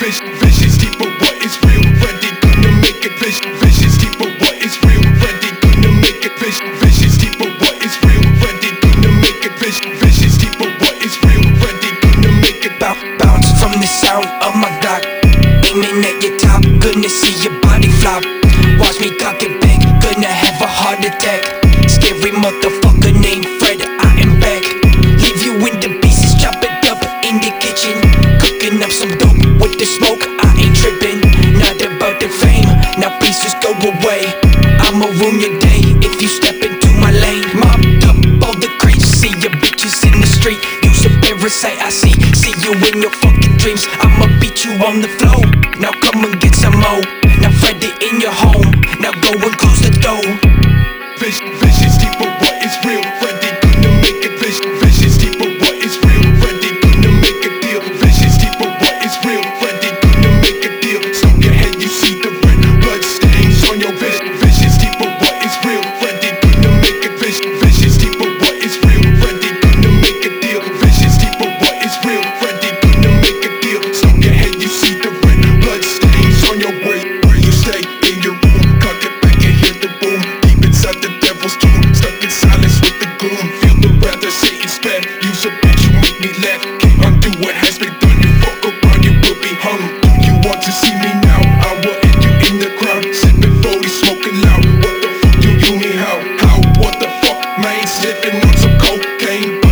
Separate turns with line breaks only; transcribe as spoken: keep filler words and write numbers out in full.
vision, visions deeper, what is real, ready to make it. Vision, visions deeper, what is real, ready to make it. Vision, visions deeper, what is real, ready to make it. Vision, visions deeper, what is real, ready to make it.
Bounce from the sound of my Glock, aiming at your top, gonna see your body flop. Watch me cock it back, gonna have a heart attack. Scary motherfucker named Fred, I am back. Leave you in the pieces, chop it up in the kitchen. Cooking up some dope with the smoke, I ain't tripping. Not about the fame, now please just go away. I'ma ruin your day if you step into my lane. Mopped up all the creeps, see your bitches in the street. Use a parasite, I see, see you in your fucking dreams. I'ma beat you on the floor, now come and get some more. Now Freddy in your home, now go and close the door.
Vision, visions deeper, what is real, ready to make it. Vision, visions deeper, what is real, ready to make a deal. Visions deeper, what is real, ready to make a deal. Smoke your head, you see the red blood stains on your vision. Visions deeper, what is real, ready to make a vision. Visions deeper, what is real, ready to make a deal. Visions deeper, what is real, ready to make a deal. Smoke your head, you see the red blood stains on your way. Where you stay in your room, cock it back and hear the boom. Deep inside the devil's tomb, stuck in silence with the gloom. Feel the wrath of Satan's bad. Use a bitch, you make me laugh. Can't undo what has been done. You fuck around, you will be hung. You want to see me now? I will end you in the crowd. Sipping forty, smoking loud. What the fuck do you mean how? How? What the fuck, man? Slipping on some cocaine.